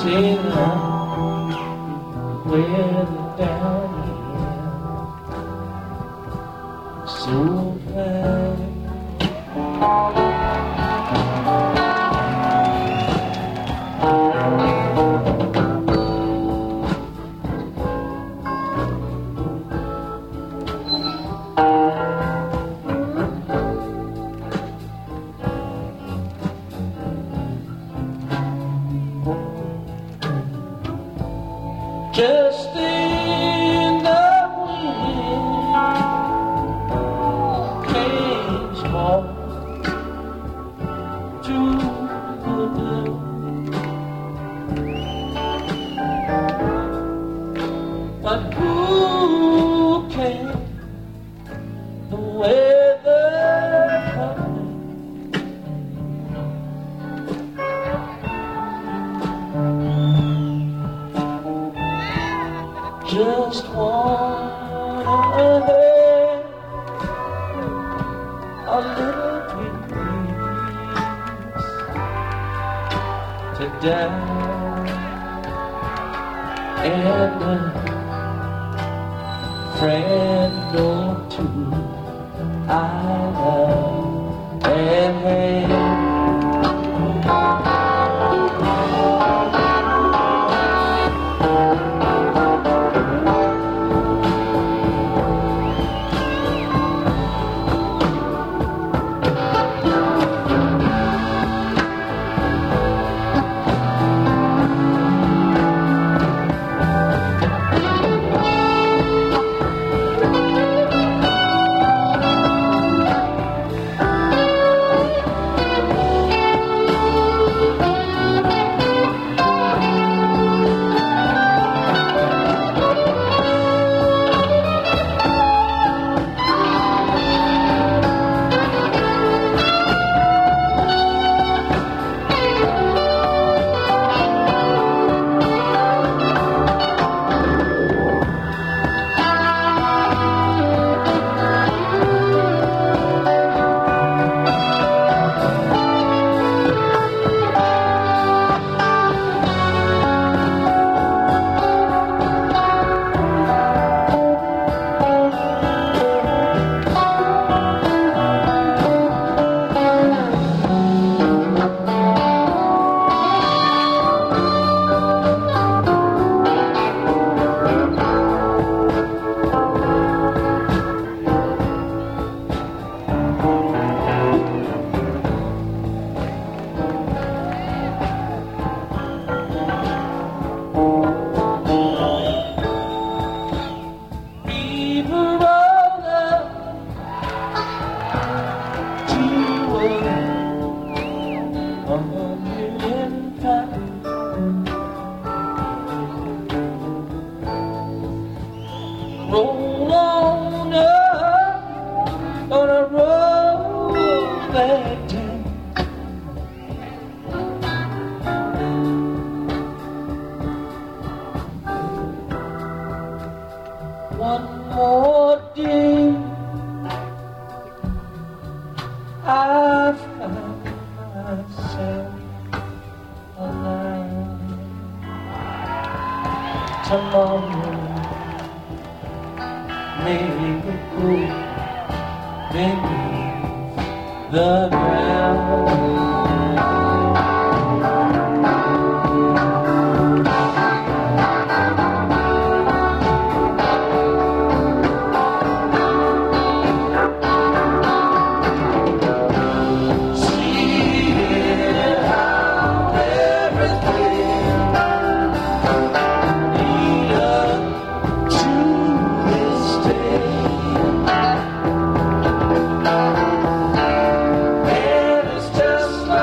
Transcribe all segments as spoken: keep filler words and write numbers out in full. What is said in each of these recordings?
sailing weather down here so fast. Just in the wind came small to the blue, but who can the weather coming? Just wanna have a little peace to die and a friend or two I love and have. Roll on up on a road back down. One more day I find myself alive. Tomorrow maybe go beneath the ground. Just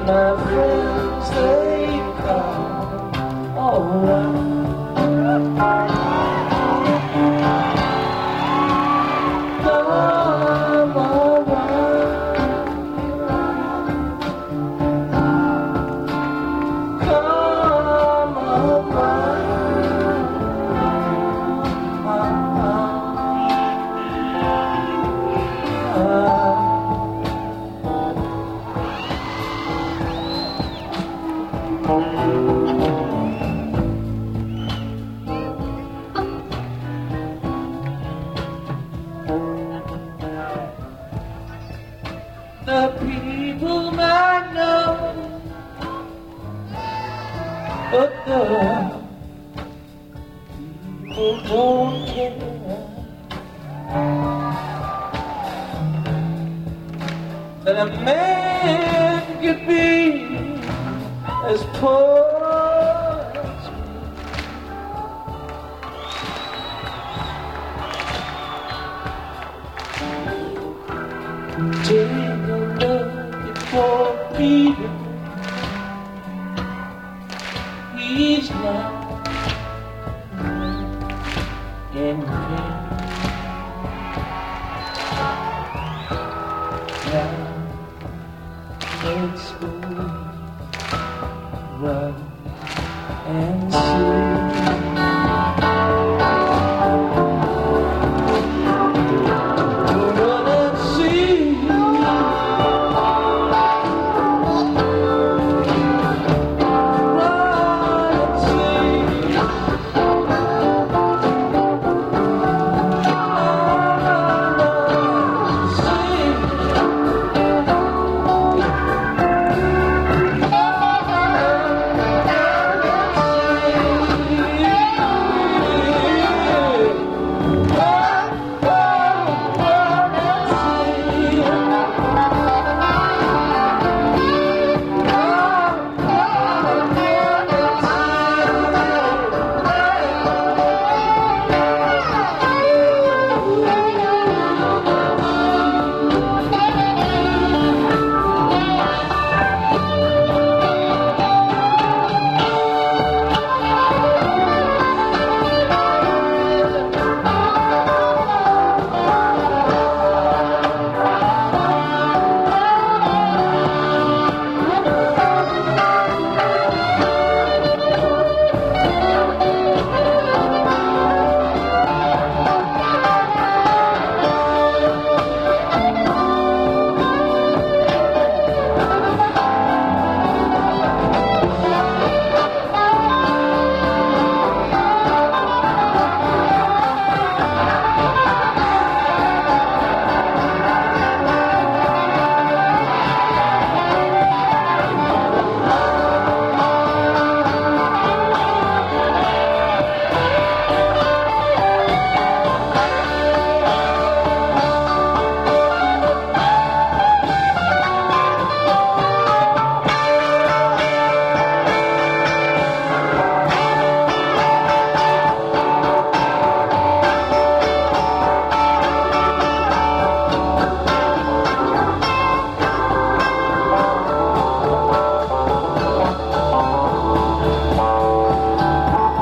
my friends, they come all around. Come around. Come around. The people might know, but the people don't care. That a man could be as poor as me. Take a look at poor Peter. He's not in pain. Now let's go run and see.